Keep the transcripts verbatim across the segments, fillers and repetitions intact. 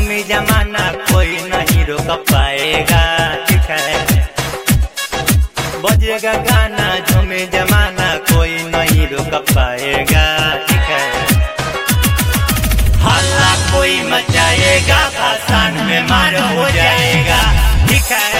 झूमी जमाना कोई नहीं रोक पाएगा, ठीक है। बजेगा गाना झूमी जमाना कोई नहीं रोक पाएगा, ठीक है। हल्ला कोई मचाएगा भाषण में मार हो जाएगा, ठीक है।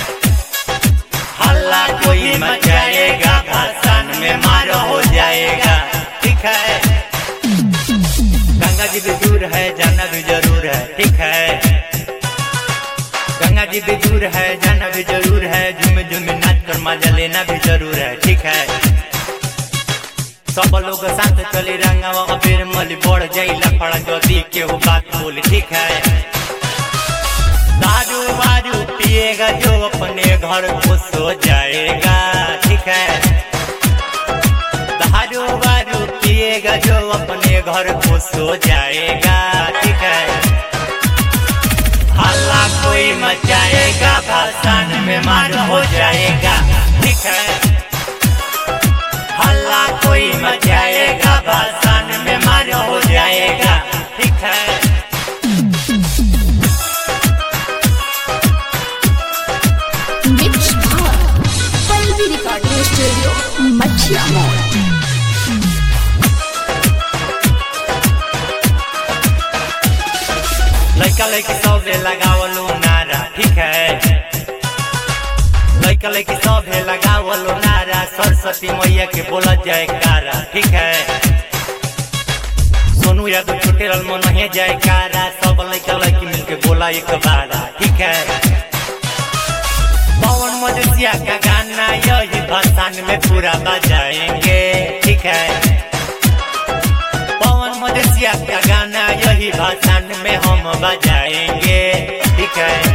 हल्ला कोई मचाएगा भाषण में मार हो जाएगा, ठीक है। गंगा जी भी दूर है जाना भी जरूर है, ठीक है। गंगा जी भी दूर है जाना भी जरूर है, झूम झूम नाच कर मजा लेना भी जरूर है, ठीक है। सब लोग साथ चली रंगावा फिर मली बढ़ जाइला फड़ा जदी केहू बात बोली, ठीक है। दारू वारू पिएगा जो अपने घर को सो जाएगा, ठीक है। दारू वारू पिएगा जो अपने घर को सो जाएगा, ठीक है। हल्ला कोई मचाएगा भाषण में मार हो जाएगा, ठीक है। हल्ला कोई मचाएगा भाषण में मार हो जाएगा, ठीक है। पल्लवी रिकॉर्डिंग स्टूडियो मछिया मोड़। लड़का लड़की सब लगावलो नारा, ठीक है। लड़का लड़की सब लगावलो नारा, सरस्वती मैया के बोला जयकारा, ठीक है। सोनू यादव छोटे लाल मन है जयकारा, सब लड़का लड़की मिलके बोला एक बारा, ठीक है। पवन मदेशिया का गाना यही भाषण में पूरा बजाएंगे, ठीक है। पवन मदेशिया का गाना यही भाषण में हम बजाएंगे, ठीक है।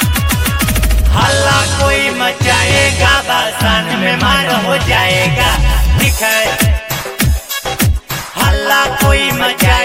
हल्ला कोई मचाएगा भाषण में मार हो जाएगा, ठीक है। हल्ला कोई मचा